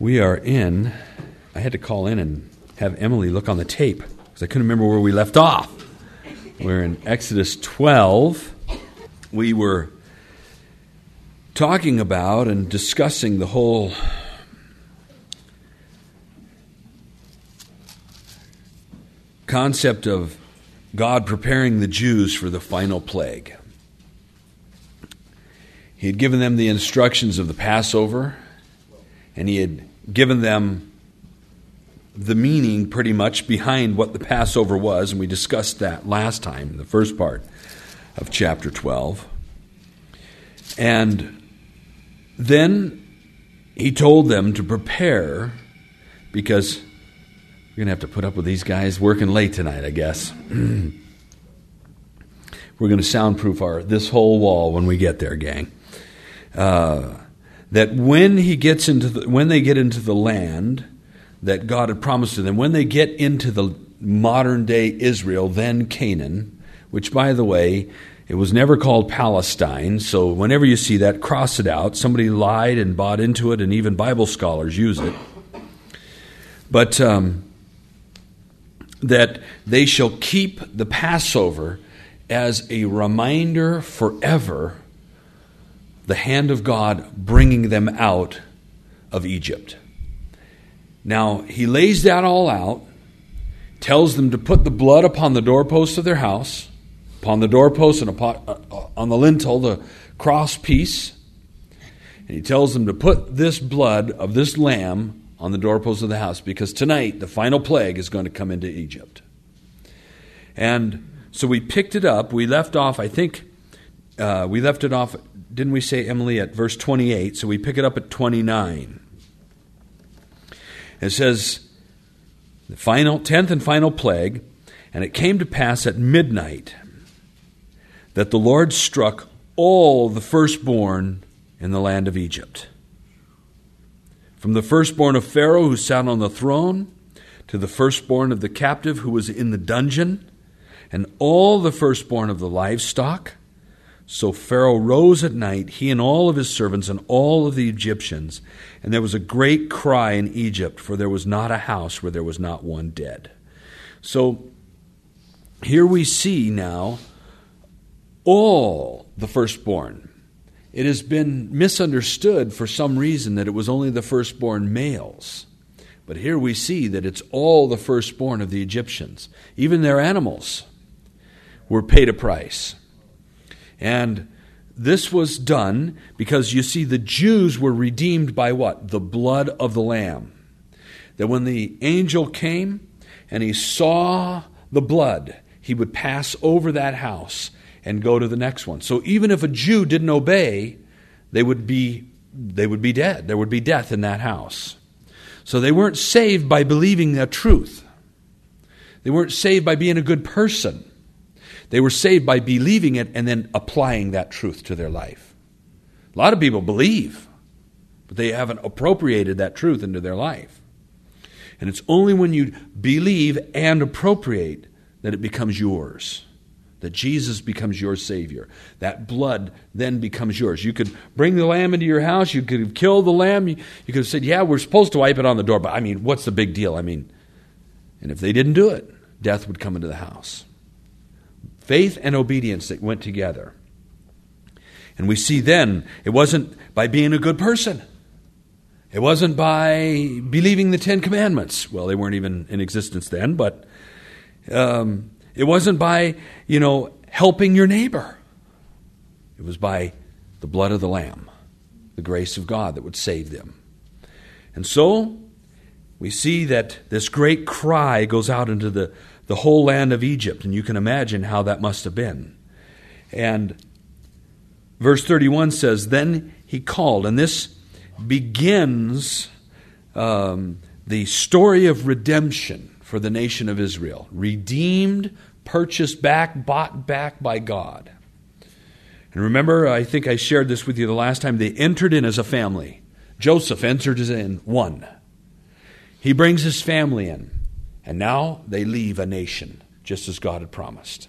We are in, I had to call in and have Emily look on the tape because I couldn't remember where we left off. We're in Exodus 12. We were talking about and discussing the whole concept of God preparing the Jews for the final plague. He had given them the instructions of the Passover, and he had given them the meaning pretty much behind what the Passover was, and we discussed that last time in the first part of chapter 12. And then he told them to prepare, because we're going to have to put up with these guys working late tonight, I guess. We're going to soundproof this whole wall when we get there, gang. That when they get into the land that God had promised to them, when they get into the modern day Israel, then Canaan, which, by the way, it was never called Palestine, so whenever you see that, cross it out. Somebody lied and bought into it, and even Bible scholars use it. But that they shall keep the Passover as a reminder forever, the hand of God bringing them out of Egypt. Now, he lays that all out, tells them to put the blood upon the doorpost of their house, upon the doorpost and on the lintel, the cross piece. And he tells them to put this blood of this lamb on the doorpost of the house, because tonight the final plague is going to come into Egypt. And so we picked it up. We left off, I think, we left it off, didn't we say, Emily, at verse 28? So we pick it up at 29. It says, the 10th and final plague, and it came to pass at midnight that the Lord struck all the firstborn in the land of Egypt, from the firstborn of Pharaoh who sat on the throne, to the firstborn of the captive who was in the dungeon, and all the firstborn of the livestock. So Pharaoh rose at night, he and all of his servants and all of the Egyptians, and there was a great cry in Egypt, for there was not a house where there was not one dead. So here we see now all the firstborn. It has been misunderstood for some reason that it was only the firstborn males. But here we see that it's all the firstborn of the Egyptians. Even their animals were paid a price. And this was done because, you see, the Jews were redeemed by what? The blood of the Lamb. That when the angel came and he saw the blood, he would pass over that house and go to the next one. So even if a Jew didn't obey, they would be dead. There would be death in that house. So they weren't saved by believing that truth. They weren't saved by being a good person. They were saved by believing it and then applying that truth to their life. A lot of people believe, but they haven't appropriated that truth into their life. And it's only when you believe and appropriate that it becomes yours, that Jesus becomes your Savior. That blood then becomes yours. You could bring the lamb into your house. You could have killed the lamb. You could have said, yeah, we're supposed to wipe it on the door, but what's the big deal? And if they didn't do it, death would come into the house. Faith and obedience that went together. And we see then, it wasn't by being a good person. It wasn't by believing the 10 Commandments. Well, they weren't even in existence then, but it wasn't by, helping your neighbor. It was by the blood of the Lamb, the grace of God that would save them. And so, we see that this great cry goes out into the whole land of Egypt, and you can imagine how that must have been. And verse 31 says, then he called, and this begins the story of redemption for the nation of Israel. Redeemed, purchased back, bought back by God. And remember, I think I shared this with you the last time, they entered in as a family. Joseph entered in one. He brings his family in. And now they leave a nation, just as God had promised.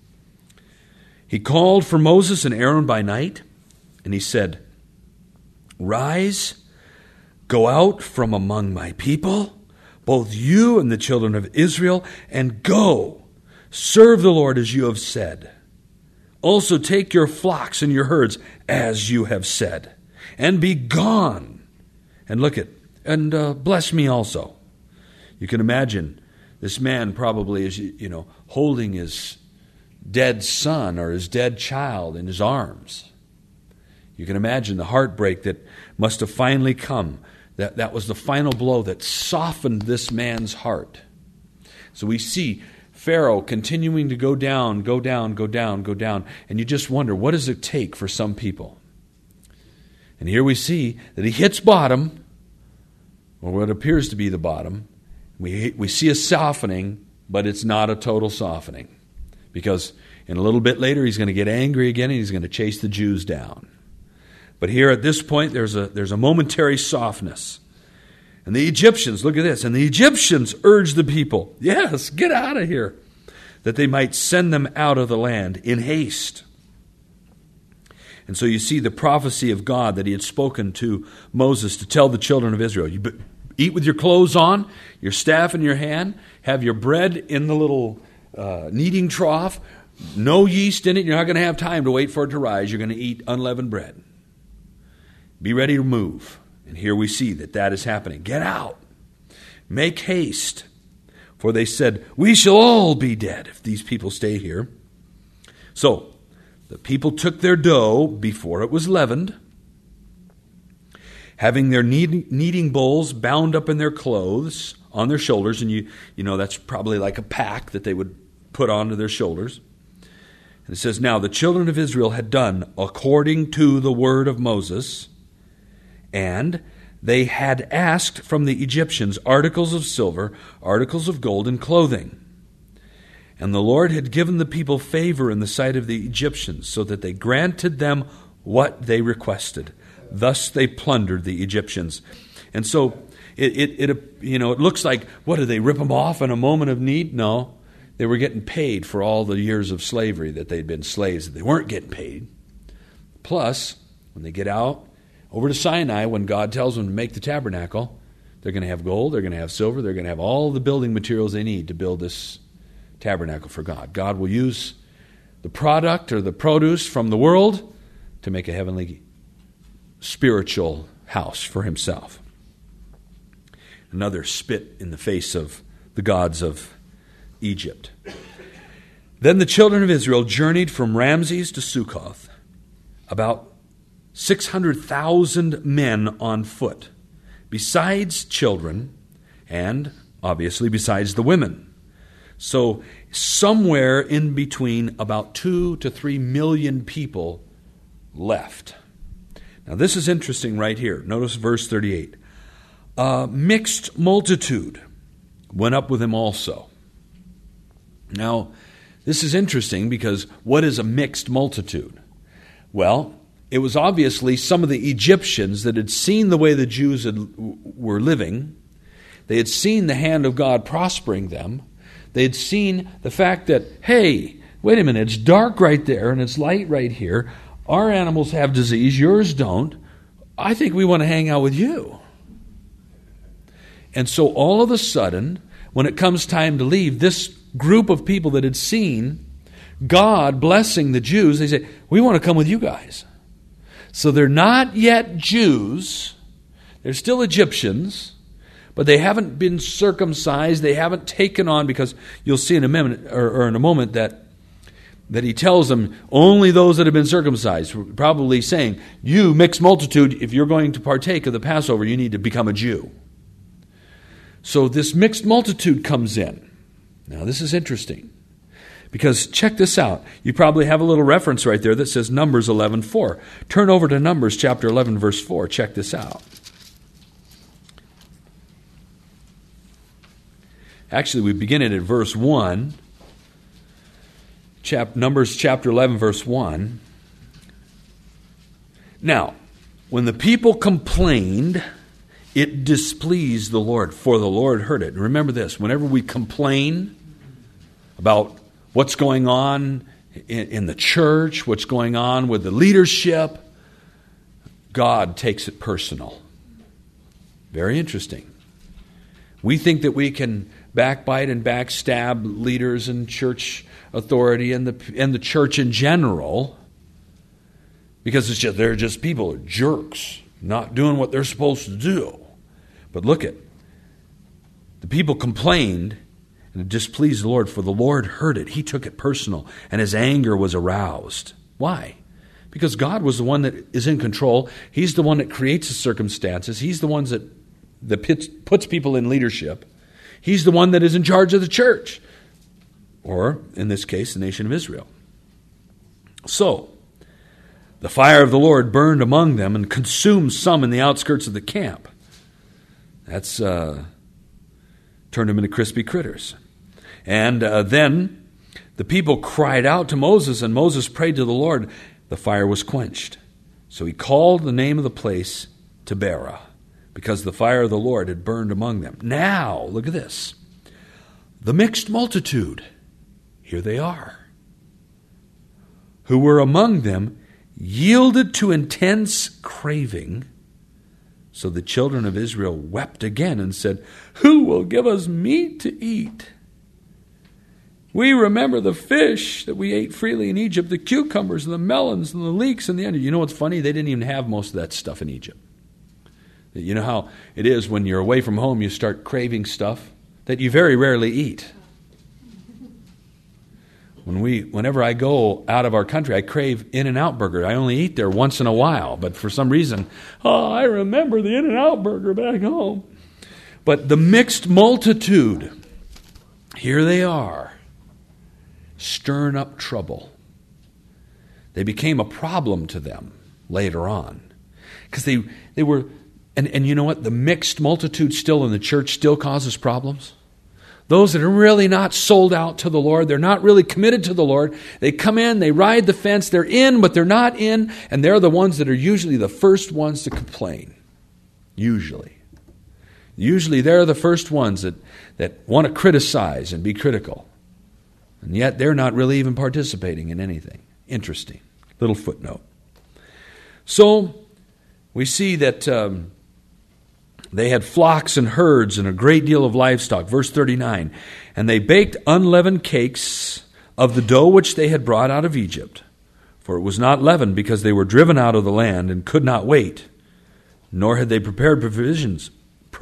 He called for Moses and Aaron by night, and he said, rise, Go out from among my people, both you and the children of Israel, and go, serve the Lord as you have said. Also take your flocks and your herds as you have said, and be gone. And bless me also. You can imagine this man probably is, holding his dead son or his dead child in his arms. You can imagine the heartbreak that must have finally come. That was the final blow that softened this man's heart. So we see Pharaoh continuing to go down, and you just wonder, what does it take for some people? And here we see that he hits bottom, or what appears to be the bottom. We see a softening, but it's not a total softening. Because in a little bit later, he's going to get angry again, and he's going to chase the Jews down. But here at this point, there's a momentary softness. And the Egyptians, look at this, and the Egyptians urged the people, yes, get out of here, that they might send them out of the land in haste. And so you see the prophecy of God that he had spoken to Moses to tell the children of Israel, you eat with your clothes on, your staff in your hand, have your bread in the little kneading trough, no yeast in it, you're not going to have time to wait for it to rise, you're going to eat unleavened bread. Be ready to move. And here we see that is happening. Get out. Make haste. For they said, we shall all be dead if these people stay here. So, the people took their dough before it was leavened, having their kneading bowls bound up in their clothes on their shoulders. And you know that's probably like a pack that they would put onto their shoulders. And it says, now the children of Israel had done according to the word of Moses, and they had asked from the Egyptians articles of silver, articles of gold, and clothing. And the Lord had given the people favor in the sight of the Egyptians, so that they granted them what they requested. Thus they plundered the Egyptians. And so it looks like, what, did they rip them off in a moment of need? No. They were getting paid for all the years of slavery that they'd been slaves, that they weren't getting paid. Plus, when they get out over to Sinai, when God tells them to make the tabernacle, they're going to have gold, they're going to have silver, they're going to have all the building materials they need to build this tabernacle for God. God will use the product or the produce from the world to make a heavenly spiritual house for himself. Another spit in the face of the gods of Egypt. Then the children of Israel journeyed from Ramses to Succoth, about 600,000 men on foot, besides children, and obviously besides the women. So somewhere in between about 2 to 3 million people left. Now this is interesting right here. Notice verse 38. A mixed multitude went up with him also. Now, this is interesting because what is a mixed multitude? Well, it was obviously some of the Egyptians that had seen the way the Jews were living. They had seen the hand of God prospering them. They had seen the fact that, hey, wait a minute, it's dark right there and it's light right here. Our animals have disease, yours don't. I think we want to hang out with you. And so all of a sudden, when it comes time to leave, this group of people that had seen God blessing the Jews, they say, we want to come with you guys. So they're not yet Jews. They're still Egyptians, but they haven't been circumcised. They haven't taken on, because you'll see in a minute or in a moment that he tells them only those that have been circumcised, probably saying, you mixed multitude, if you're going to partake of the Passover, you need to become a Jew. So this mixed multitude comes in. Now this is interesting, because check this out. You probably have a little reference right there that says Numbers 11:4. Turn over to Numbers chapter 11, verse 4. Check this out. Actually, we begin it at verse 1. Numbers chapter 11, verse 1. Now, when the people complained, it displeased the Lord, for the Lord heard it. And remember this, whenever we complain about what's going on in the church, what's going on with the leadership, God takes it personal. Very interesting. We think that we can backbite and backstab leaders and church authority and the church in general because they're just people, jerks, not doing what they're supposed to do. But look at, the people complained and it displeased the Lord, for the Lord heard it. He took it personal, and his anger was aroused. Why? Because God was the one that is in control. He's the one that creates the circumstances. He's the one that puts people in leadership. He's the one that is in charge of the church, or in this case, the nation of Israel. So, the fire of the Lord burned among them and consumed some in the outskirts of the camp. That's turned them into crispy critters. And then the people cried out to Moses, and Moses prayed to the Lord. The fire was quenched. So he called the name of the place Taberah, because the fire of the Lord had burned among them. Now, look at this. The mixed multitude, here they are, who were among them, yielded to intense craving. So the children of Israel wept again and said, "Who will give us meat to eat? We remember the fish that we ate freely in Egypt, the cucumbers and the melons and the leeks and the onions." You know what's funny? They didn't even have most of that stuff in Egypt. You know how it is when you're away from home, you start craving stuff that you very rarely eat. Whenever I go out of our country, I crave In-N-Out Burger. I only eat there once in a while, but for some reason, I remember the In-N-Out Burger back home. But the mixed multitude, here they are, stirring up trouble. They became a problem to them later on. Because they were, and you know what? The mixed multitude still in the church still causes problems. Those that are really not sold out to the Lord, they're not really committed to the Lord, they come in, they ride the fence, they're in, but they're not in, and they're the ones that are usually the first ones to complain. Usually they're the first ones that want to criticize and be critical. And yet they're not really even participating in anything. Interesting. Little footnote. So we see that they had flocks and herds and a great deal of livestock. Verse 39, and they baked unleavened cakes of the dough which they had brought out of Egypt. For it was not leavened, because they were driven out of the land and could not wait. Nor had they prepared provisions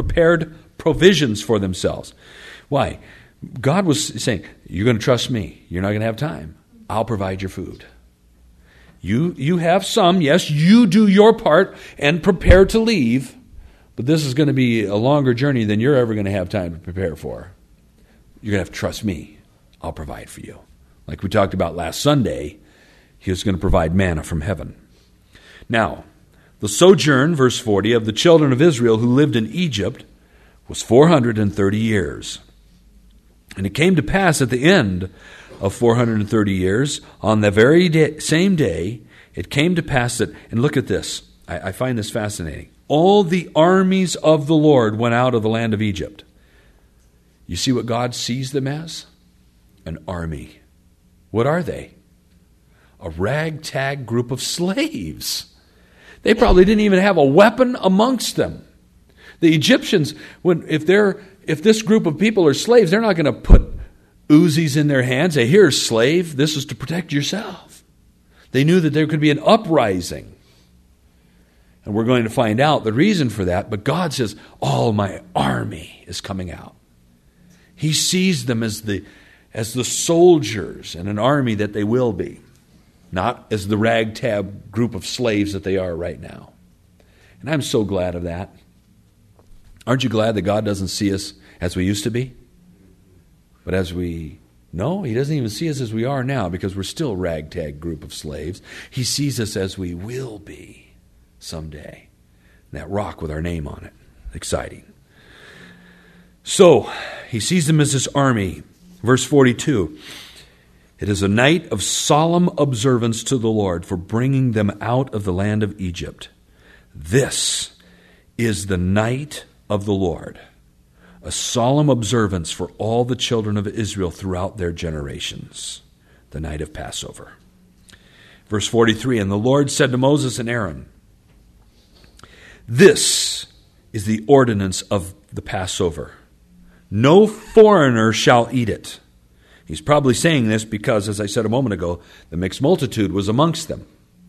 for themselves. Why? God was saying, you're going to trust me. You're not going to have time. I'll provide your food. You have some. Yes, you do your part and prepare to leave. But this is going to be a longer journey than you're ever going to have time to prepare for. You're going to have to trust me. I'll provide for you. Like we talked about last Sunday, he was going to provide manna from heaven. Now, the sojourn, verse 40, of the children of Israel who lived in Egypt was 430 years. And it came to pass at the end of 430 years, on the very same day, it came to pass that, and look at this, I find this fascinating. All the armies of the Lord went out of the land of Egypt. You see what God sees them as? An army. What are they? A ragtag group of slaves. They probably didn't even have a weapon amongst them. The Egyptians, if this group of people are slaves, they're not going to put Uzis in their hands. Say, "Here's slave. This is to protect yourself." They knew that there could be an uprising. And we're going to find out the reason for that. But God says, all my army is coming out. He sees them as the soldiers and an army that they will be. Not as the ragtag group of slaves that they are right now. And I'm so glad of that. Aren't you glad that God doesn't see us as we used to be? But no, he doesn't even see us as we are now, because we're still a ragtag group of slaves. He sees us as we will be someday. That rock with our name on it. Exciting. So, he sees them as this army. Verse 42. It is a night of solemn observance to the Lord for bringing them out of the land of Egypt. This is the night of the Lord. A solemn observance for all the children of Israel throughout their generations. The night of Passover. Verse 43. And the Lord said to Moses and Aaron, "This is the ordinance of the Passover. No foreigner shall eat it. He's probably saying this because, as I said a moment ago, the mixed multitude was amongst them.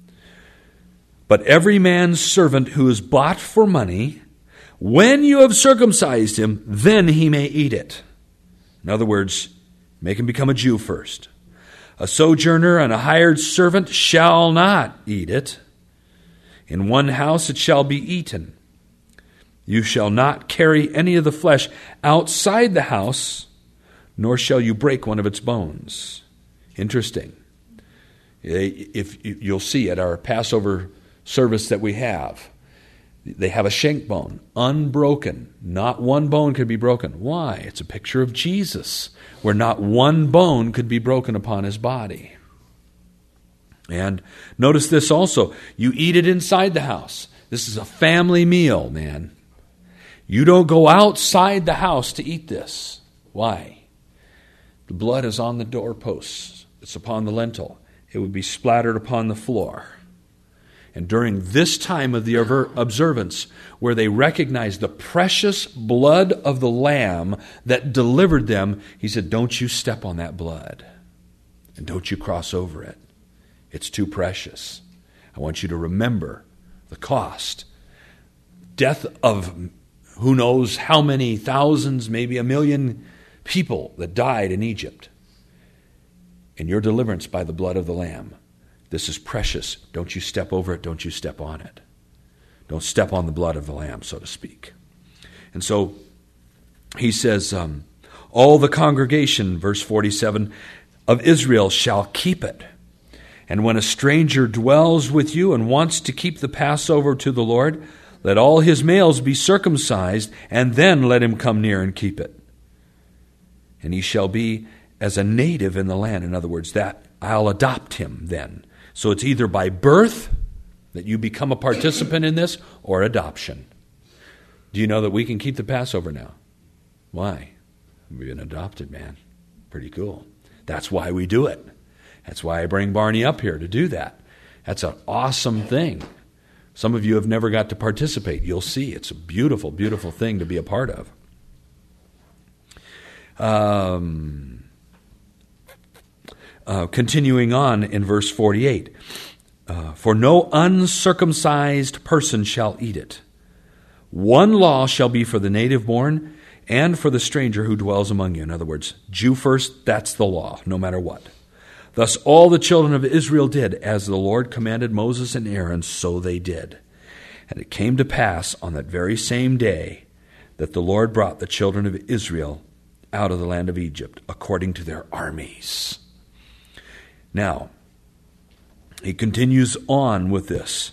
But every man's servant who is bought for money, when you have circumcised him, then he may eat it. In other words, make him become a Jew first. A sojourner and a hired servant shall not eat it. In one house it shall be eaten. You shall not carry any of the flesh outside the house, nor shall you break one of its bones. Interesting. If you'll see at our Passover service that we have, they have a shank bone, unbroken. Not one bone could be broken. Why? It's a picture of Jesus, where not one bone could be broken upon his body. And notice this also. You eat it inside the house. This is a family meal, man. You don't go outside the house to eat this. Why? The blood is on the doorposts. It's upon the lintel. It would be splattered upon the floor. And during this time of the observance, where they recognized the precious blood of the Lamb that delivered them, he said, don't you step on that blood. And don't you cross over it. It's too precious. I want you to remember the cost. Death of who knows how many thousands, maybe 1 million people that died in Egypt. And your deliverance by the blood of the Lamb. This is precious. Don't you step over it. Don't you step on it. Don't step on the blood of the Lamb, so to speak. And so he says, all the congregation, verse 47, of Israel shall keep it. And when a stranger dwells with you and wants to keep the Passover to the Lord, let all his males be circumcised, and then let him come near and keep it. And he shall be as a native in the land. In other words, that I'll adopt him then. So it's either by birth that you become a participant in this, or adoption. Do you know that we can keep the Passover now? Why? We've been adopted, man. Pretty cool. That's why we do it. That's why I bring Barney up here to do that. That's an awesome thing. Some of you have never got to participate. You'll see. It's a beautiful, beautiful thing to be a part of. Continuing on in verse 48. For no uncircumcised person shall eat it. One law shall be for the native born and for the stranger who dwells among you. In other words, Jew first, that's the law, no matter what. Thus all the children of Israel did, as the Lord commanded Moses and Aaron, so they did. And it came to pass on that very same day that the Lord brought the children of Israel out of the land of Egypt, according to their armies. Now, he continues on with this.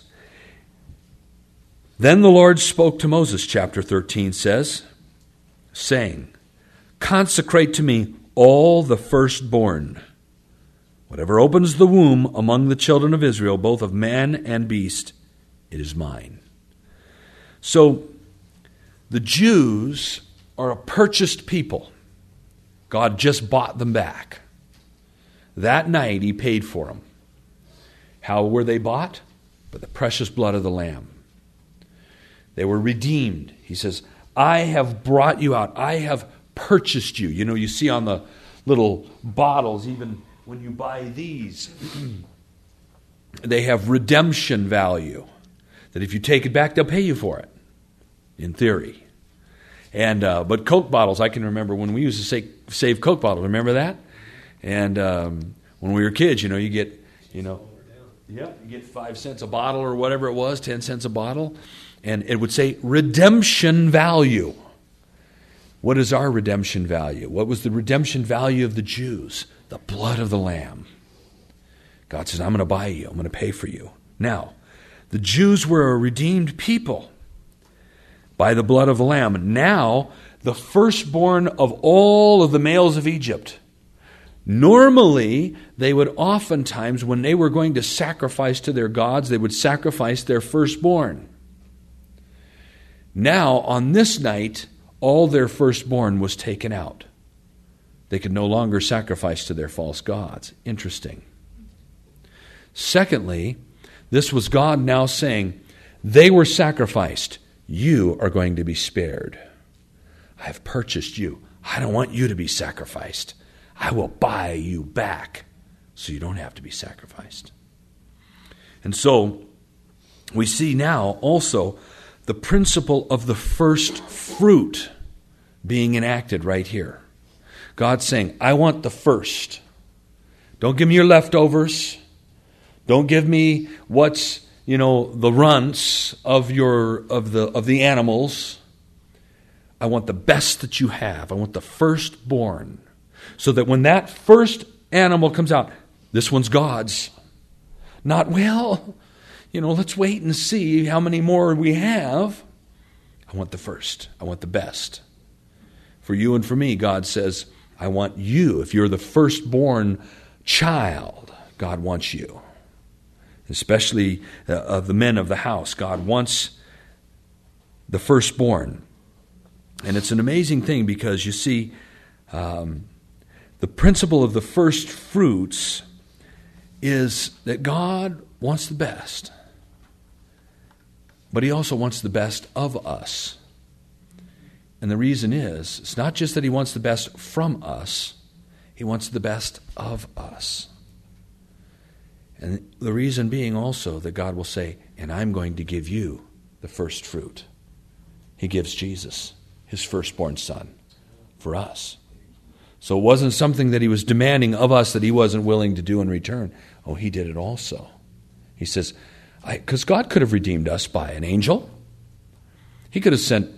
Then the Lord spoke to Moses, chapter 13 says, saying, consecrate to me all the firstborn. Whatever opens the womb among the children of Israel, both of man and beast, it is mine. So, the Jews are a purchased people. God just bought them back. That night, he paid for them. How were they bought? By the precious blood of the Lamb. They were redeemed. He says, I have brought you out. I have purchased you. You know, you see on the little bottles, even when you buy these, they have redemption value. That if you take it back, they'll pay you for it, in theory. And but Coke bottles, I can remember when we used to save Coke bottles. Remember that? And when we were kids, you get, you get 5 cents a bottle or whatever it was, 10 cents a bottle, and it would say redemption value. What is our redemption value? What was the redemption value of the Jews? The blood of the Lamb. God says, I'm going to buy you. I'm going to pay for you. Now, the Jews were a redeemed people by the blood of the Lamb. Now, the firstborn of all of the males of Egypt. Normally, they would oftentimes, when they were going to sacrifice to their gods, they would sacrifice their firstborn. Now, on this night, all their firstborn was taken out. They could no longer sacrifice to their false gods. Interesting. Secondly, this was God now saying, they were sacrificed. You are going to be spared. I have purchased you. I don't want you to be sacrificed. I will buy you back so you don't have to be sacrificed. And so we see now also the principle of the first fruit being enacted right here. God's saying, I want the first. Don't give me your leftovers. Don't give me what's, the runts of the animals. I want the best that you have. I want the firstborn. So that when that first animal comes out, this one's God's. Not, let's wait and see how many more we have. I want the first. I want the best. For you and for me, God says, I want you. If you're the firstborn child, God wants you. Especially of the men of the house. God wants the firstborn. And it's an amazing thing because you see, the principle of the first fruits is that God wants the best. But He also wants the best of us. And the reason is, it's not just that He wants the best from us, He wants the best of us. And the reason being also that God will say, and I'm going to give you the first fruit. He gives Jesus, His firstborn Son, for us. So it wasn't something that He was demanding of us that He wasn't willing to do in return. Oh, He did it also. He says, because God could have redeemed us by an angel. He could have sent,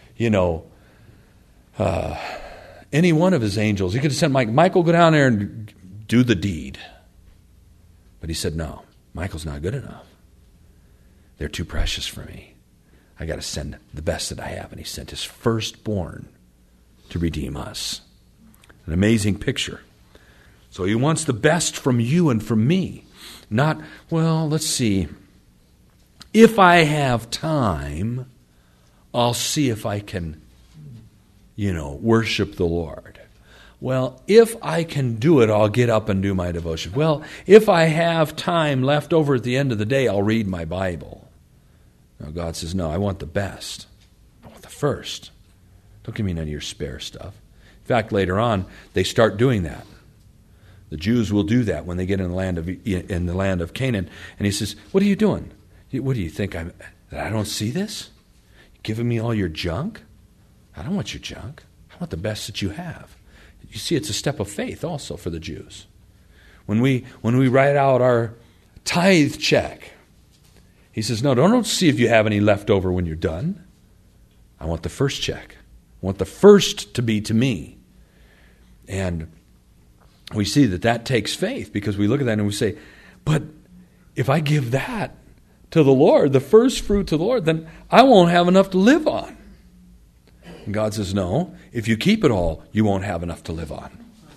any one of His angels. He could have sent Michael, go down there and do the deed. But He said, no, Michael's not good enough. They're too precious for me. I got to send the best that I have. And He sent His firstborn to redeem us. An amazing picture. So He wants the best from you and from me. Not, let's see. If I have time, I'll see if I can, worship the Lord. Well, if I can do it, I'll get up and do my devotion. Well, if I have time left over at the end of the day, I'll read my Bible. Now God says, no, I want the best. I want the first. Don't give me none of your spare stuff. In fact, later on, they start doing that. The Jews will do that when they get in the land of Canaan. And He says, what are you doing? What do you think, that I don't see this? You're giving me all your junk? I don't want your junk. I want the best that you have. You see, it's a step of faith also for the Jews. When we write out our tithe check, He says, no, don't see if you have any left over when you're done. I want the first check. I want the first to be to me. And we see that takes faith because we look at that and we say, but if I give that to the Lord, the first fruit to the Lord, then I won't have enough to live on. And God says, no, if you keep it all, you won't have enough to live on.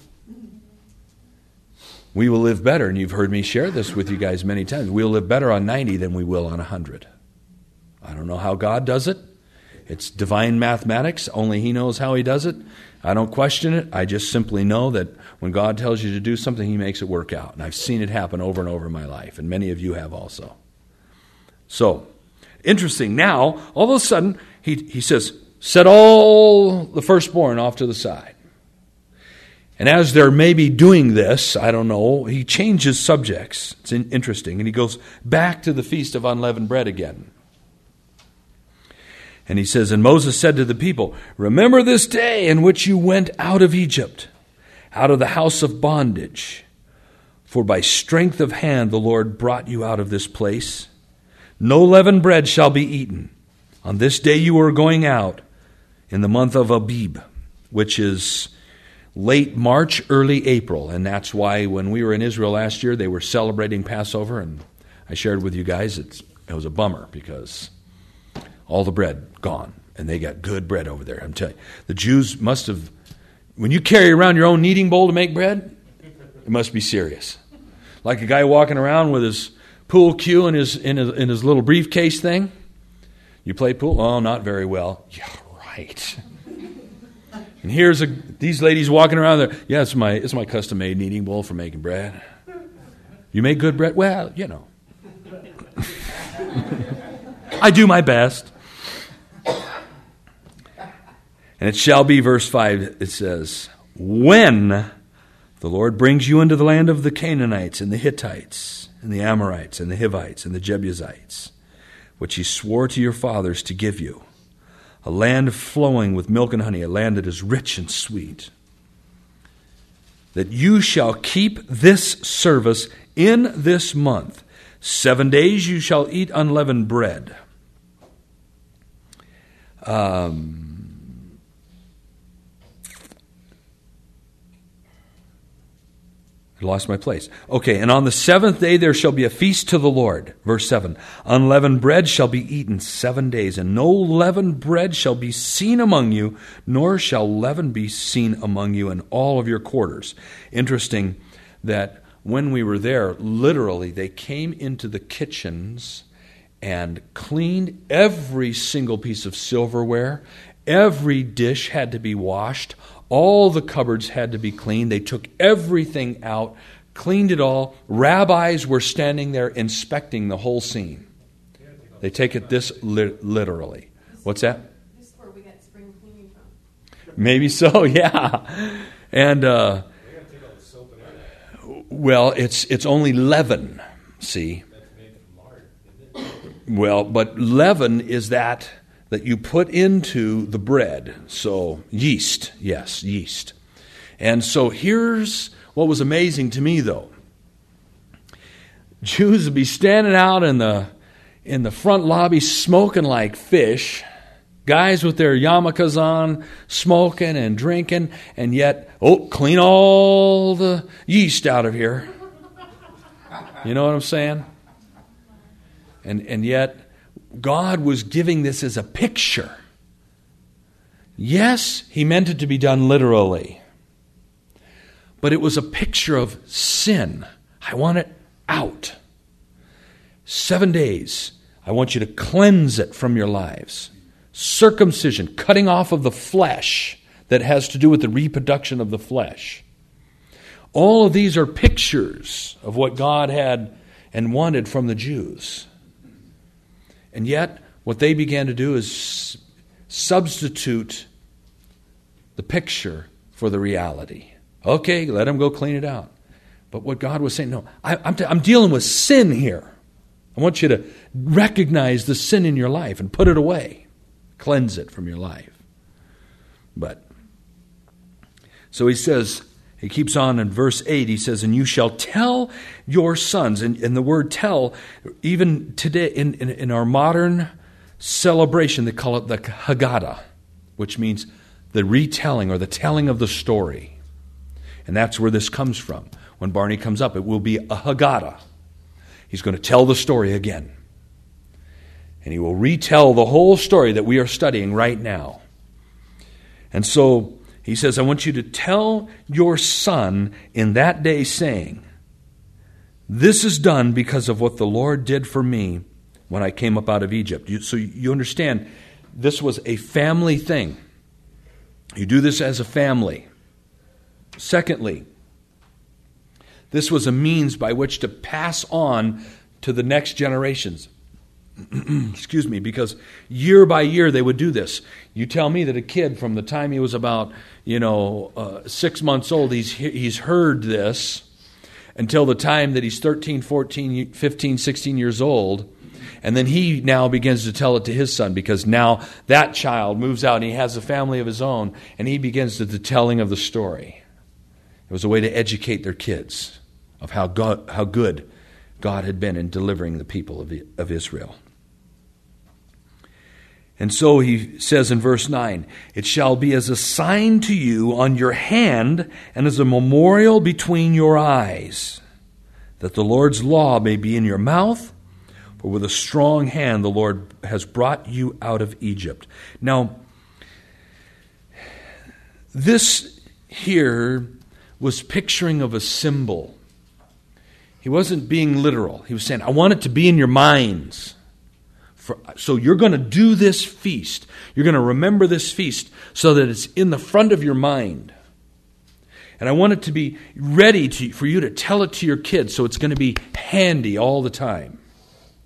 We will live better, and you've heard me share this with you guys many times. We'll live better on 90 than we will on 100. I don't know how God does it. It's divine mathematics. Only He knows how He does it. I don't question it. I just simply know that when God tells you to do something, He makes it work out. And I've seen it happen over and over in my life, and many of you have also. So, interesting. Now, all of a sudden, he says, set all the firstborn off to the side. And as they're maybe doing this, I don't know, He changes subjects. It's interesting. And He goes back to the Feast of Unleavened Bread again. And He says, and Moses said to the people, remember this day in which you went out of Egypt, out of the house of bondage. For by strength of hand the Lord brought you out of this place. No leavened bread shall be eaten. On this day you are going out in the month of Abib, which is late March, early April. And that's why when we were in Israel last year, they were celebrating Passover. And I shared with you guys, it was a bummer because all the bread gone. And they got good bread over there. I'm telling you, the Jews must have, when you carry around your own kneading bowl to make bread, it must be serious. Like a guy walking around with his pool cue in his little briefcase thing. You play pool? Oh, not very well. Yeah, right. And here's these ladies walking around there. Yeah, it's my custom-made kneading bowl for making bread. You make good bread? Well, I do my best. And it shall be, verse 5, it says, when the Lord brings you into the land of the Canaanites and the Hittites and the Amorites and the Hivites and the Jebusites, which he swore to your fathers to give you, a land flowing with milk and honey, a land that is rich and sweet, that you shall keep this service in this month. 7 days you shall eat unleavened bread. I lost my place. Okay, and on the 7th day there shall be a feast to the Lord. Verse 7, unleavened bread shall be eaten 7 days, and no leavened bread shall be seen among you, nor shall leaven be seen among you in all of your quarters. Interesting that when we were there, literally they came into the kitchens and cleaned every single piece of silverware. Every dish had to be washed. All the cupboards had to be cleaned. They took everything out, cleaned it all. Rabbis were standing there inspecting the whole scene. They take it this literally. What's that? This is where we get spring cleaning from. Maybe so, yeah. And well, it's only leaven. See. Well, but leaven is that you put into the bread. So yeast, yes, yeast. And so here's what was amazing to me, though. Jews would be standing out in the front lobby smoking like fish, guys with their yarmulkes on, smoking and drinking, and yet, clean all the yeast out of here. You know what I'm saying? And yet, God was giving this as a picture. Yes, he meant it to be done literally. But it was a picture of sin. I want it out. 7 days, I want you to cleanse it from your lives. Circumcision, cutting off of the flesh that has to do with the reproduction of the flesh. All of these are pictures of what God had and wanted from the Jews. And yet, what they began to do is substitute the picture for the reality. Okay, let them go clean it out. But what God was saying, no, I'm dealing with sin here. I want you to recognize the sin in your life and put it away. Cleanse it from your life. So he says, he keeps on in verse 8, he says, and you shall tell your sons, and the word tell, even today in our modern celebration, they call it the Haggadah, which means the retelling or the telling of the story. And that's where this comes from. When Barney comes up, it will be a Haggadah. He's going to tell the story again. And he will retell the whole story that we are studying right now. And so he says, I want you to tell your son in that day, saying, this is done because of what the Lord did for me when I came up out of Egypt. So you understand, this was a family thing. You do this as a family. Secondly, this was a means by which to pass on to the next generations. Excuse me, because year by year they would do this. You tell me that a kid from the time he was about 6 months old, he's heard this until the time that he's 13, 14, 15, 16 years old, and then he now begins to tell it to his son, because now that child moves out and he has a family of his own, and he begins the telling of the story. It was a way to educate their kids of how good God had been in delivering the people of Israel. And so he says in verse 9, it shall be as a sign to you on your hand and as a memorial between your eyes, that the Lord's law may be in your mouth, for with a strong hand the Lord has brought you out of Egypt. Now, this here was picturing of a symbol. He wasn't being literal. He was saying, I want it to be in your minds. So you're going to do this feast. You're going to remember this feast so that it's in the front of your mind. And I want it to be ready for you to tell it to your kids, so it's going to be handy all the time.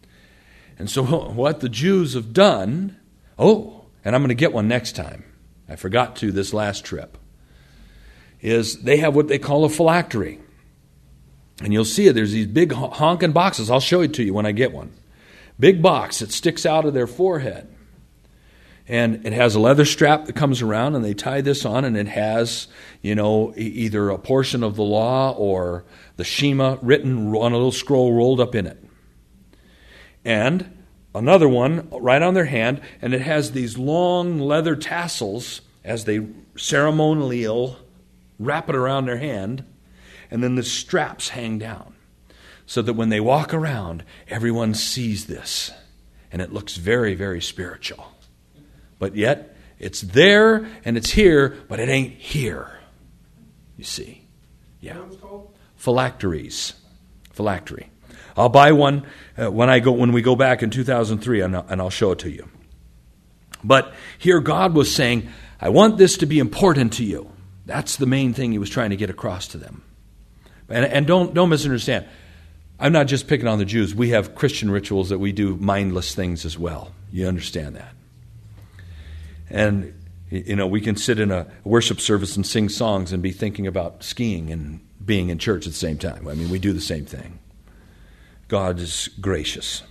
And so what the Jews have done, and I'm going to get one next time. I forgot to this last trip, is they have what they call a phylactery. And you'll see it. There's these big honking boxes. I'll show it to you when I get one. Big box that sticks out of their forehead. And it has a leather strap that comes around, and they tie this on, and it has, either a portion of the law or the Shema written on a little scroll rolled up in it. And another one right on their hand, and it has these long leather tassels as they ceremonially wrap it around their hand, and then the straps hang down so that when they walk around, everyone sees this, and it looks very, very spiritual. But yet, it's there and it's here, but it ain't here. You see? Yeah. What was it called? Phylacteries. Phylactery. I'll buy one when we go back in 2003, and I'll show it to you. But here God was saying, I want this to be important to you. That's the main thing he was trying to get across to them. And don't misunderstand. I'm not just picking on the Jews. We have Christian rituals that we do mindless things as well. You understand that? And, we can sit in a worship service and sing songs and be thinking about skiing and being in church at the same time. I mean, we do the same thing. God is gracious.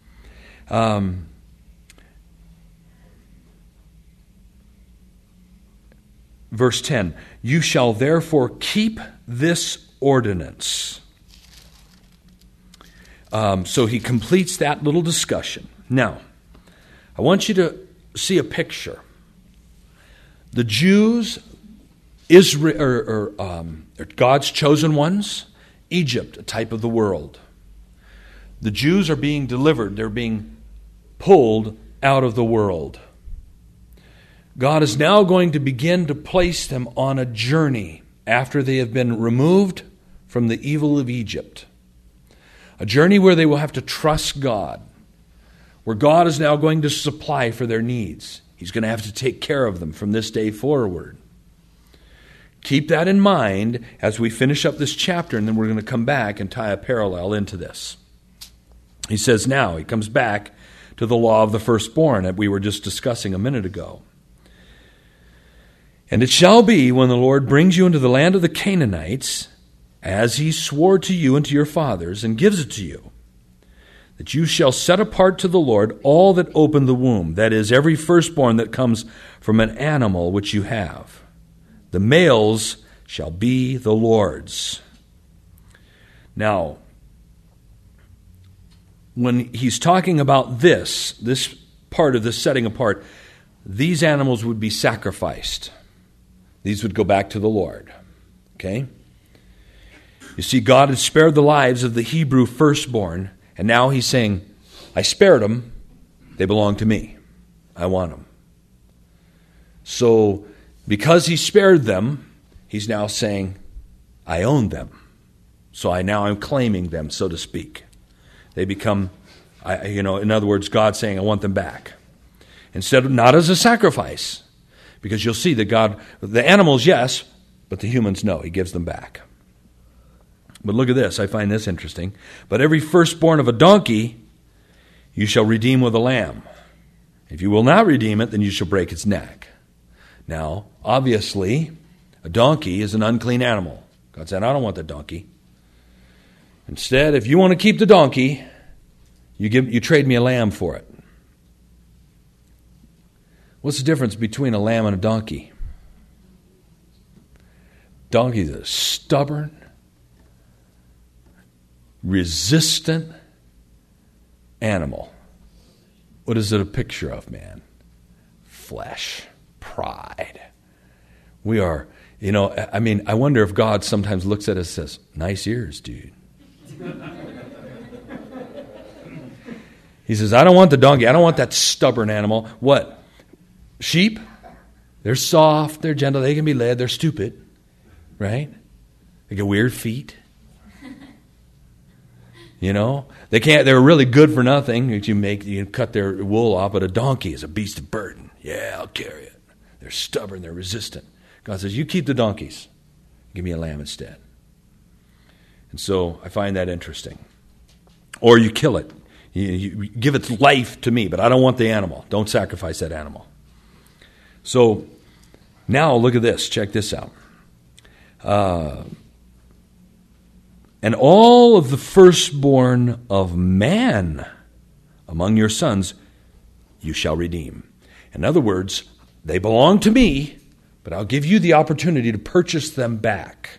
Verse 10, you shall therefore keep this ordinance. So he completes that little discussion. Now, I want you to see a picture. The Jews, Israel, or God's chosen ones, Egypt, a type of the world. The Jews are being delivered. They're being pulled out of the world. God is now going to begin to place them on a journey after they have been removed from the evil of Egypt. A journey where they will have to trust God, where God is now going to supply for their needs. He's going to have to take care of them from this day forward. Keep that in mind as we finish up this chapter, and then we're going to come back and tie a parallel into this. He says now, he comes back to the law of the firstborn that we were just discussing a minute ago. And it shall be when the Lord brings you into the land of the Canaanites, as he swore to you and to your fathers, and gives it to you, that you shall set apart to the Lord all that open the womb, that is, every firstborn that comes from an animal which you have. The males shall be the Lord's. Now, when he's talking about this part of the setting apart, these animals would be sacrificed. These would go back to the Lord. Okay? You see, God had spared the lives of the Hebrew firstborn, and now he's saying, I spared them. They belong to me. I want them. So, because he spared them, he's now saying, I own them. So I'm claiming them, so to speak. They become, in other words, God saying, I want them back. Instead of, not as a sacrifice. Because you'll see that God, the animals, yes, but the humans, no. He gives them back. But look at this. I find this interesting. But every firstborn of a donkey you shall redeem with a lamb. If you will not redeem it, then you shall break its neck. Now, obviously, a donkey is an unclean animal. God said, I don't want the donkey. Instead, if you want to keep the donkey, you trade me a lamb for it. What's the difference between a lamb and a donkey? Donkey's a stubborn, resistant animal. What is it a picture of, man? Flesh, pride. We are, I wonder if God sometimes looks at us and says, nice ears, dude. He says, I don't want the donkey. I don't want that stubborn animal. What? Sheep? They're soft. They're gentle. They can be led. They're stupid. Right? They get weird feet. They're really good for nothing. You cut their wool off, but a donkey is a beast of burden. Yeah, I'll carry it. They're stubborn, they're resistant. God says, you keep the donkeys. Give me a lamb instead. And so I find that interesting. Or you kill it. You give its life to me, but I don't want the animal. Don't sacrifice that animal. So Now look at this. Check this out. And all of the firstborn of man among your sons you shall redeem. In other words, they belong to me, but I'll give you the opportunity to purchase them back.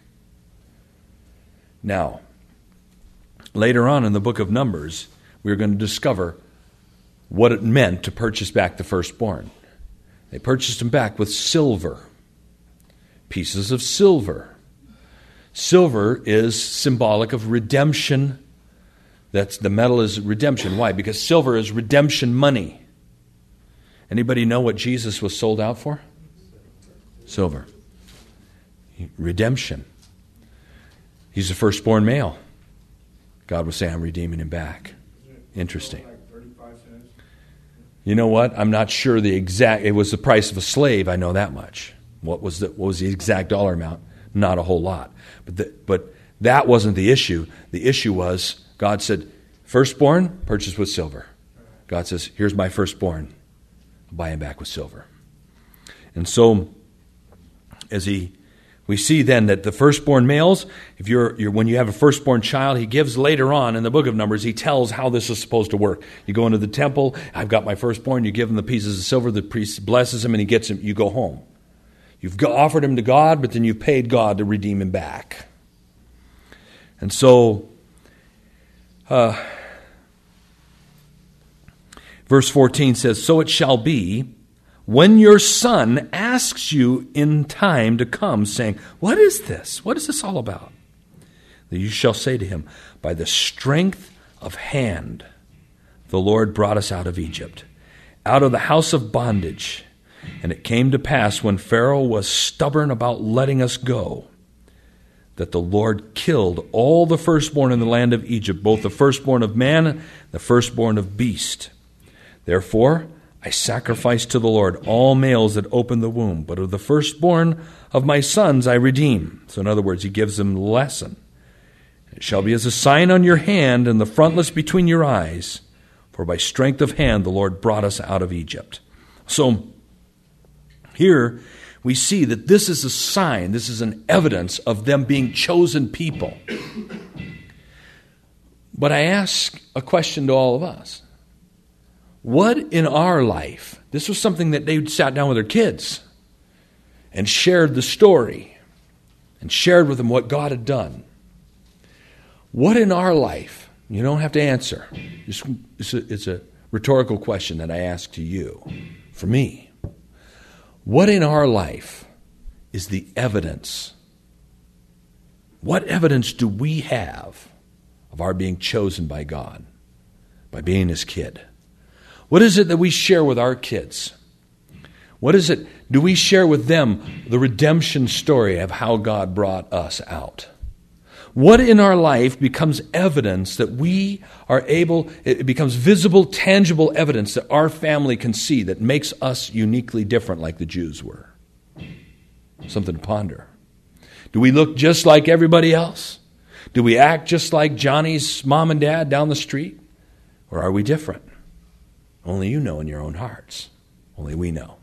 Now, later on in the book of Numbers, we're going to discover what it meant to purchase back the firstborn. They purchased them back with silver, pieces of silver. Silver is symbolic of redemption. The metal is redemption. Why? Because silver is redemption money. Anybody know what Jesus was sold out for? Silver. Redemption. He's the firstborn male. God was saying, I'm redeeming him back. Interesting. You know what? I'm not sure the exact. It was the price of a slave. I know that much. What was the exact dollar amount? Not a whole lot. But that wasn't the issue. The issue was God said, firstborn, purchase with silver. God says, here's my firstborn. I'll buy him back with silver. And so, we see then that the firstborn males, if when you have a firstborn child, he gives later on in the book of Numbers, he tells how this is supposed to work. You go into the temple, I've got my firstborn, you give him the pieces of silver, the priest blesses him and he gets him, you go home. You've offered him to God, but then you've paid God to redeem him back. And so, verse 14 says, so it shall be, when your son asks you in time to come, saying, what is this? What is this all about? That you shall say to him, by the strength of hand, the Lord brought us out of Egypt, out of the house of bondage. And it came to pass when Pharaoh was stubborn about letting us go, that the Lord killed all the firstborn in the land of Egypt, both the firstborn of man and the firstborn of beast. Therefore, I sacrifice to the Lord all males that open the womb, but of the firstborn of my sons I redeem. So in other words, he gives them the lesson. It shall be as a sign on your hand and the frontlets between your eyes, for by strength of hand the Lord brought us out of Egypt. So here we see that this is a sign, this is an evidence of them being chosen people. But I ask a question to all of us. What in our life, this was something that they sat down with their kids and shared the story and shared with them what God had done. What in our life, you don't have to answer. It's a rhetorical question that I ask to you, for me. What in our life is the evidence? What evidence do we have of our being chosen by God, by being His kid? What is it that we share with our kids? What is it? Do we share with them the redemption story of how God brought us out? What in our life becomes evidence that we are able, it becomes visible, tangible evidence that our family can see that makes us uniquely different like the Jews were? Something to ponder. Do we look just like everybody else? Do we act just like Johnny's mom and dad down the street? Or are we different? Only you know in your own hearts. Only we know.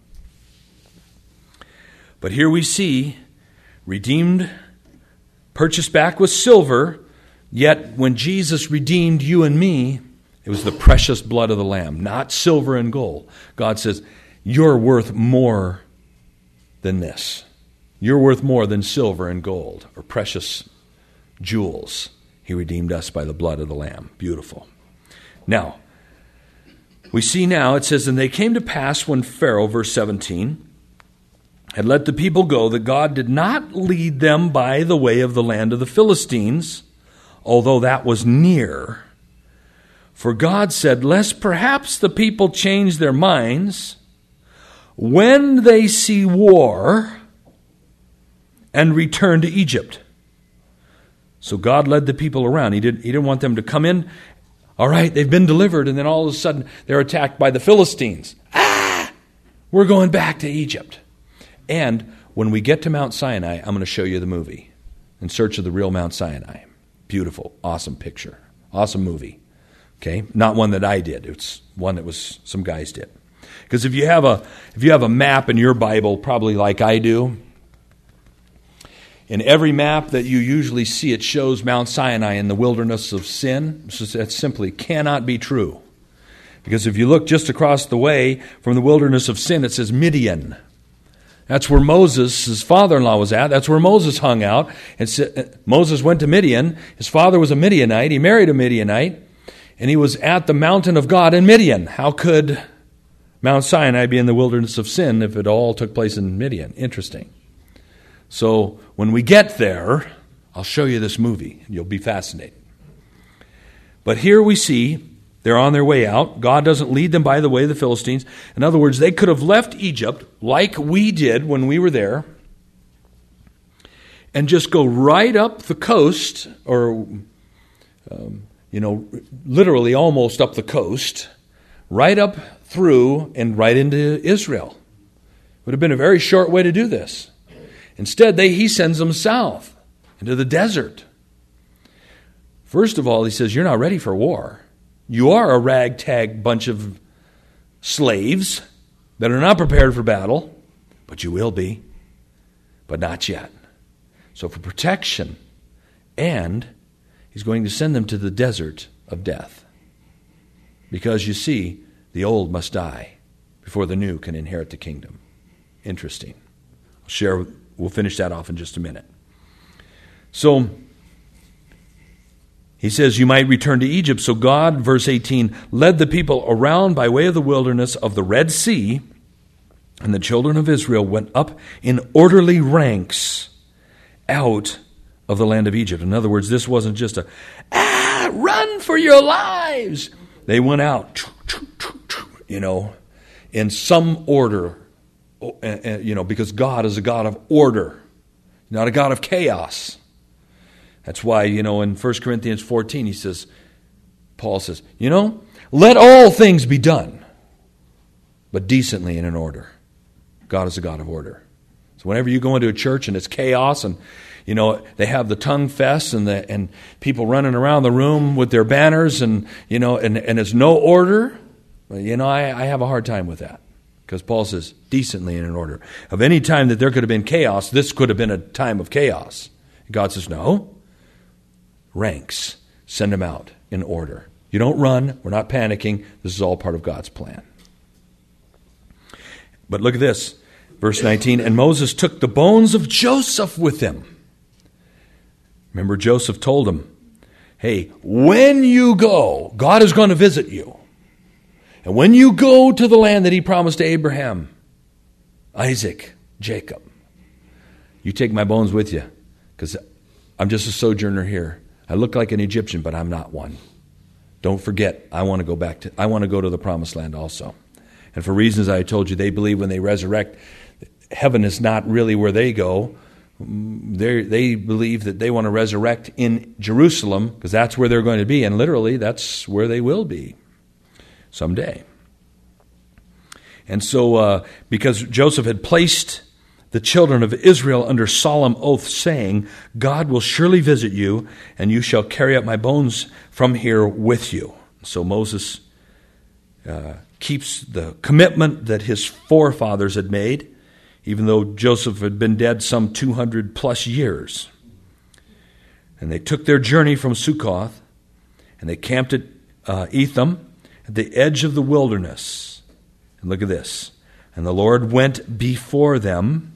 But here we see, redeemed, purchased back with silver, yet when Jesus redeemed you and me, it was the precious blood of the Lamb, not silver and gold. God says, you're worth more than this. You're worth more than silver and gold or precious jewels. He redeemed us by the blood of the Lamb. Beautiful. Now, we see now, it says, and they came to pass when Pharaoh, verse 17, had let the people go, that God did not lead them by the way of the land of the Philistines, although that was near. For God said, lest perhaps the people change their minds when they see war and return to Egypt. So God led the people around. He didn't want them to come in. All right, they've been delivered, and then all of a sudden they're attacked by the Philistines. We're going back to Egypt. And when we get to Mount Sinai, I'm going to show you the movie, In Search of the Real Mount Sinai. Beautiful, awesome picture, awesome movie. Okay, not one that I did. It's one that some guys did. Because if you have a map in your Bible, probably like I do, in every map that you usually see, it shows Mount Sinai in the wilderness of sin. That simply cannot be true. Because if you look just across the way from the wilderness of sin, it says Midian. That's where Moses, his father-in-law, was at. That's where Moses hung out. Moses went to Midian. His father was a Midianite. He married a Midianite. And he was at the mountain of God in Midian. How could Mount Sinai be in the wilderness of sin if it all took place in Midian? Interesting. So when we get there, I'll show you this movie, and you'll be fascinated. But here we see they're on their way out. God doesn't lead them by the way of the Philistines. In other words, they could have left Egypt like we did when we were there and just go right up the coast, or, literally almost up the coast, right up through and right into Israel. It would have been a very short way to do this. Instead, he sends them south into the desert. First of all, he says, you're not ready for war. You are a ragtag bunch of slaves that are not prepared for battle, but you will be, but not yet. So for protection, and he's going to send them to the desert of death. Because you see, the old must die before the new can inherit the kingdom. Interesting. We'll finish that off in just a minute. So, he says, you might return to Egypt. So God, verse 18, led the people around by way of the wilderness of the Red Sea, and the children of Israel went up in orderly ranks out of the land of Egypt. In other words, this wasn't just run for your lives. They went out, in some order, because God is a God of order, not a God of chaos. That's why, in 1 Corinthians 14, Paul says, let all things be done, but decently and in order. God is a God of order. So whenever you go into a church and it's chaos and, they have the tongue fests and people running around the room with their banners and there's no order, I have a hard time with that. Because Paul says, decently and in order. Of any time that there could have been chaos, this could have been a time of chaos. God says, no. Ranks. Send them out in order. You don't run. We're not panicking. This is all part of God's plan. But look at this. Verse 19, and Moses took the bones of Joseph with him. Remember, Joseph told him, hey, when you go, God is going to visit you. And when you go to the land that he promised to Abraham, Isaac, Jacob, you take my bones with you, because I'm just a sojourner here. I look like an Egyptian, but I'm not one. Don't forget, I want to go to the promised land also. And for reasons I told you, they believe when they resurrect, heaven is not really where they go. They believe that they want to resurrect in Jerusalem, because that's where they're going to be, and literally that's where they will be someday. And so, because Joseph had placed the children of Israel under solemn oath, saying, God will surely visit you, and you shall carry up my bones from here with you. So Moses keeps the commitment that his forefathers had made, even though Joseph had been dead some 200 plus years. And they took their journey from Succoth, and they camped at Etham, at the edge of the wilderness. And look at this. And the Lord went before them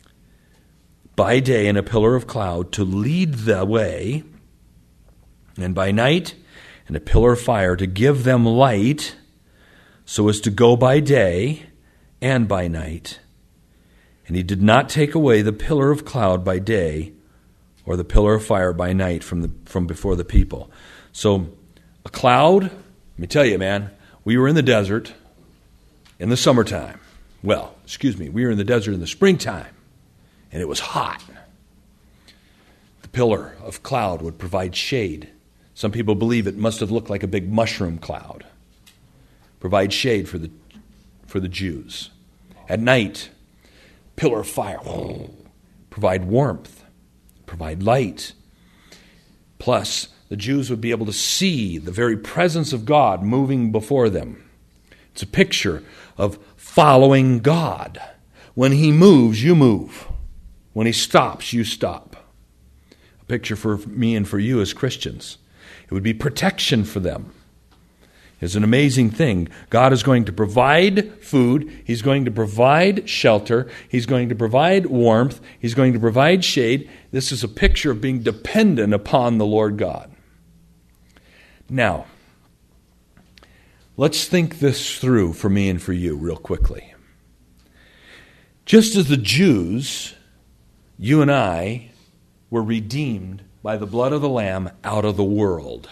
by day in a pillar of cloud to lead the way, and by night in a pillar of fire to give them light, so as to go by day and by night. And he did not take away the pillar of cloud by day or the pillar of fire by night from before the people. So a cloud, let me tell you, man, we were in the desert in the summertime. We were in the desert in the springtime, and it was hot. The pillar of cloud would provide shade. Some people believe it must have looked like a big mushroom cloud. Provide shade for the Jews. At night, pillar of fire, provide warmth, provide light. Plus, the Jews would be able to see the very presence of God moving before them. It's a picture of following God. When He moves, you move. When He stops, you stop. A picture for me and for you as Christians. It would be protection for them. It's an amazing thing. God is going to provide food. He's going to provide shelter. He's going to provide warmth. He's going to provide shade. This is a picture of being dependent upon the Lord God. Now, let's think this through for me and for you real quickly. Just as the Jews, you and I, were redeemed by the blood of the Lamb out of the world.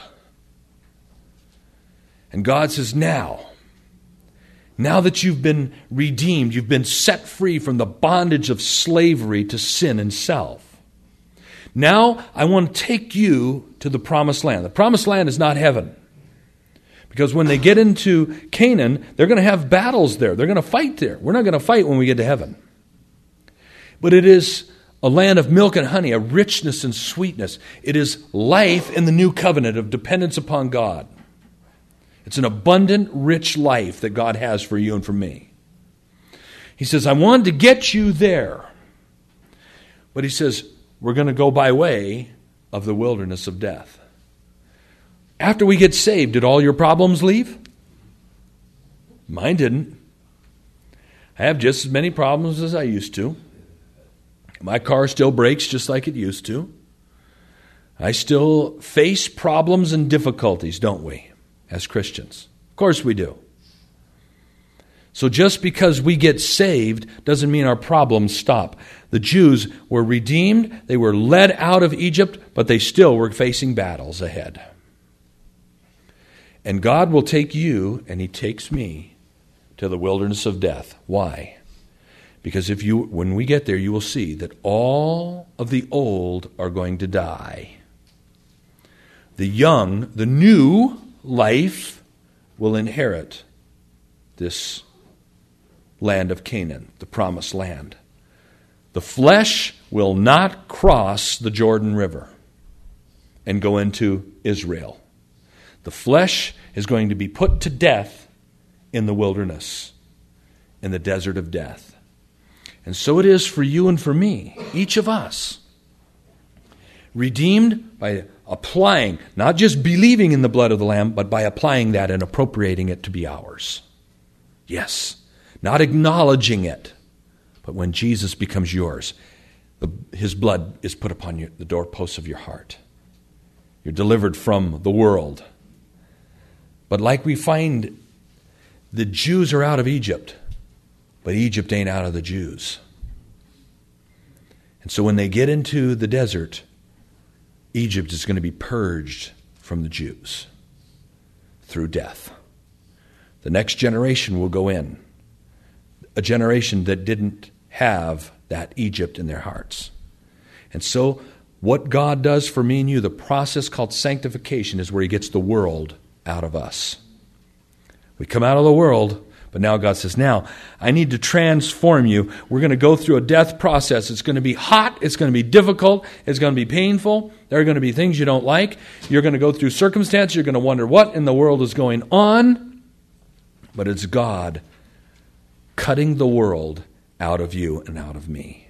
And God says, now that you've been redeemed, you've been set free from the bondage of slavery to sin and self. Now I want to take you to the promised land. The promised land is not heaven. Because when they get into Canaan, they're going to have battles there. They're going to fight there. We're not going to fight when we get to heaven. But it is a land of milk and honey, a richness and sweetness. It is life in the new covenant of dependence upon God. It's an abundant, rich life that God has for you and for me. He says, I wanted to get you there. But He says, we're going to go by way of the wilderness of death. After we get saved, did all your problems leave? Mine didn't. I have just as many problems as I used to. My car still breaks just like it used to. I still face problems and difficulties, don't we, as Christians? Of course we do. So just because we get saved doesn't mean our problems stop. The Jews were redeemed, they were led out of Egypt, but they still were facing battles ahead. And God will take you, and He takes me, to the wilderness of death. Why? Because when we get there, you will see that all of the old are going to die. The young, the new life will inherit this land of Canaan, the promised land. The flesh will not cross the Jordan River and go into Israel. The flesh is going to be put to death in the wilderness, in the desert of death. And so it is for you and for me, each of us. Redeemed by applying, not just believing in the blood of the Lamb, but by applying that and appropriating it to be ours. Yes, not acknowledging it, but when Jesus becomes yours, His blood is put upon the doorposts of your heart. You're delivered from the world. But like we find, the Jews are out of Egypt, but Egypt ain't out of the Jews. And so when they get into the desert, Egypt is going to be purged from the Jews through death. The next generation will go in, a generation that didn't have that Egypt in their hearts. And so what God does for me and you, the process called sanctification, is where He gets the world out of us. We come out of the world, but now God says, now I need to transform you. We're going to go through a death process. It's going to be hot. It's going to be difficult. It's going to be painful. There are going to be things you don't like. You're going to go through circumstances. You're going to wonder what in the world is going on. But it's God cutting the world out of you and out of me.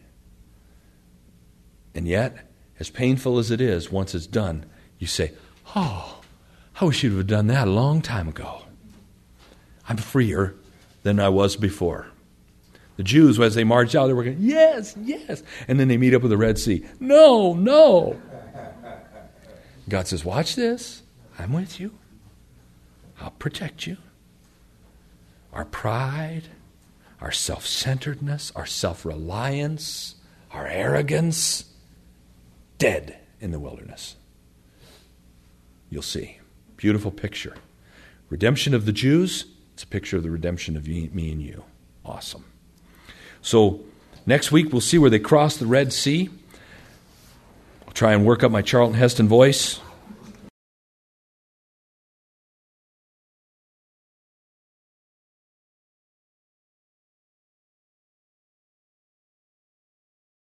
And yet, as painful as it is, once it's done, you say, oh, I wish you'd have done that a long time ago. I'm freer than I was before. The Jews, as they marched out, they were going, yes, yes. And then they meet up with the Red Sea. No, no. God says, watch this. I'm with you. I'll protect you. Our pride, our self-centeredness, our self-reliance, our arrogance, dead in the wilderness. You'll see. Beautiful picture. Redemption of the Jews, it's a picture of the redemption of me and you. Awesome. So next week we'll see where they cross the Red Sea. I'll try and work up my Charlton Heston voice.